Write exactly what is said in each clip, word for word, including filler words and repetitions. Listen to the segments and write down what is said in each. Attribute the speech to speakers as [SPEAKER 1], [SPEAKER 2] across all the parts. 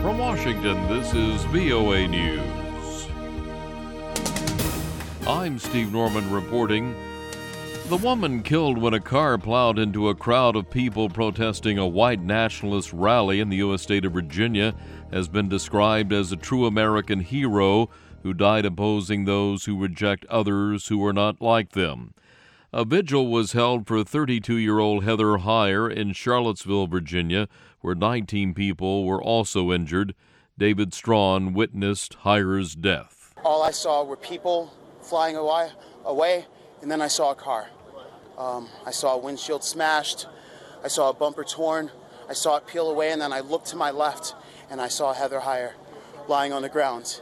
[SPEAKER 1] From Washington, this is V O A News. I'm Steve Norman reporting. The woman killed when a car plowed into a crowd of people protesting a white nationalist rally in the U S state of Virginia has been described as a true American hero who died opposing those who reject others who are not like them. A vigil was held for thirty-two-year-old Heather Heyer in Charlottesville, Virginia, where nineteen people were also injured. David Strawn witnessed Heyer's death.
[SPEAKER 2] All I saw were people flying away, away and then I saw a car. Um, I saw a windshield smashed. I saw a bumper torn. I saw it peel away, and then I looked to my left, and I saw Heather Heyer lying on the ground.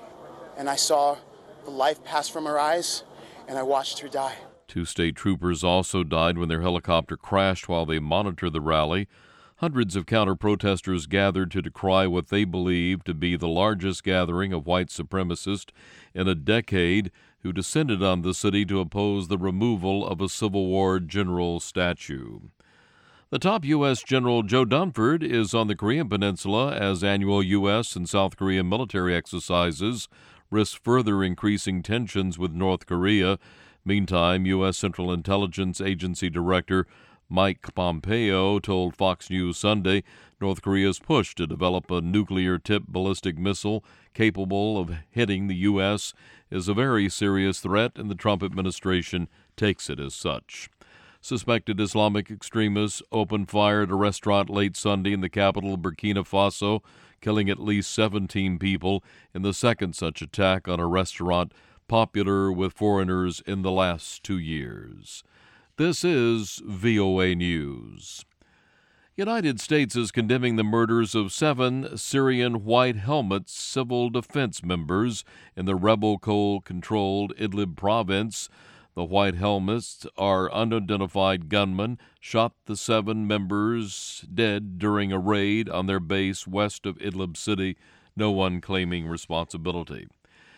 [SPEAKER 2] And I saw the life pass from her eyes, and I watched her die.
[SPEAKER 1] Two state troopers also died when their helicopter crashed while they monitored the rally. Hundreds of counter-protesters gathered to decry what they believe to be the largest gathering of white supremacists in a decade who descended on the city to oppose the removal of a Civil War general statue. The top U S General Joe Dunford is on the Korean Peninsula as annual U S and South Korean military exercises risk further increasing tensions with North Korea. Meantime, U S Central Intelligence Agency Director Mike Pompeo told Fox News Sunday North Korea's push to develop a nuclear-tipped ballistic missile capable of hitting the U S is a very serious threat, and the Trump administration takes it as such. Suspected Islamic extremists opened fire at a restaurant late Sunday in the capital of Burkina Faso, killing at least seventeen people in the second such attack on a restaurant popular with foreigners in the last two years. This is V O A News. United States is condemning the murders of seven Syrian White Helmets civil defense members in the rebel-controlled Idlib province. The White Helmets are unidentified gunmen shot the seven members dead during a raid on their base west of Idlib City, no one claiming responsibility.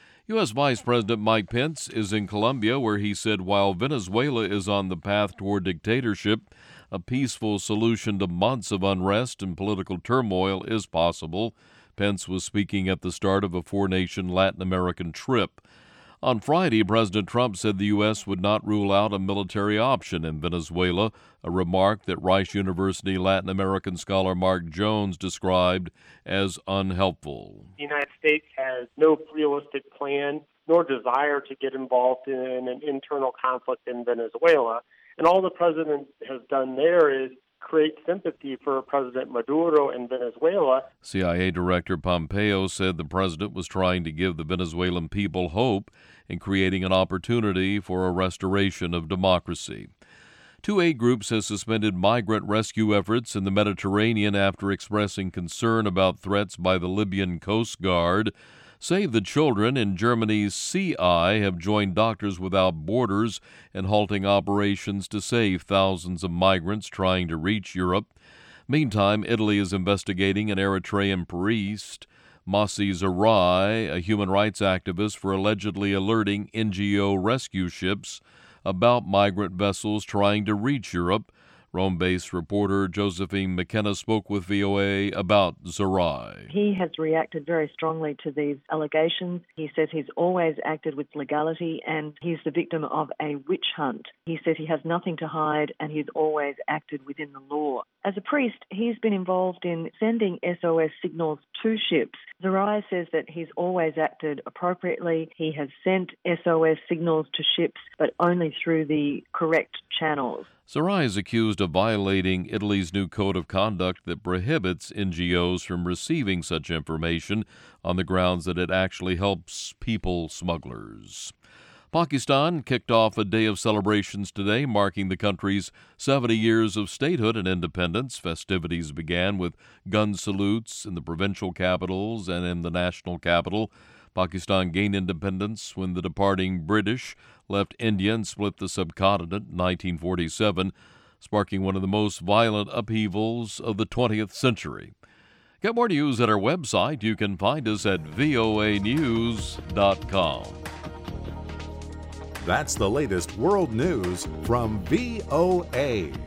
[SPEAKER 1] U S. Vice President Mike Pence is in Colombia, where he said while Venezuela is on the path toward dictatorship, a peaceful solution to months of unrest and political turmoil is possible. Pence was speaking at the start of a four-nation Latin American trip. On Friday, President Trump said the U S would not rule out a military option in Venezuela, a remark that Rice University Latin American scholar Mark Jones described as unhelpful.
[SPEAKER 3] The United States has no realistic plan nor desire to get involved in an internal conflict in Venezuela. And all the president has done there is create sympathy for President Maduro in Venezuela.
[SPEAKER 1] C I A Director Pompeo said the president was trying to give the Venezuelan people hope in creating an opportunity for a restoration of democracy. Two aid groups have suspended migrant rescue efforts in the Mediterranean after expressing concern about threats by the Libyan Coast Guard. Save the Children and Germany's C I have joined Doctors Without Borders in halting operations to save thousands of migrants trying to reach Europe. Meantime, Italy is investigating an Eritrean priest, Masi Zarai, a human rights activist, for allegedly alerting N G O rescue ships about migrant vessels trying to reach Europe. Rome-based reporter Josephine McKenna spoke with V O A about Zarai.
[SPEAKER 4] He has reacted very strongly to these allegations. He says he's always acted with legality and he's the victim of a witch hunt. He says he has nothing to hide and he's always acted within the law. As a priest, he's been involved in sending S O S signals to ships. Zarai says that he's always acted appropriately. He has sent S O S signals to ships, but only through the correct channels.
[SPEAKER 1] Zarai is accused of violating Italy's new code of conduct that prohibits N G Os from receiving such information on the grounds that it actually helps people smugglers. Pakistan kicked off a day of celebrations today, marking the country's seventy years of statehood and independence. Festivities began with gun salutes in the provincial capitals and in the national capital. Pakistan gained independence when the departing British left India and split the subcontinent in nineteen forty-seven, sparking one of the most violent upheavals of the twentieth century. Get more news at our website. You can find us at V O A news dot com.
[SPEAKER 5] That's the latest world news from V O A.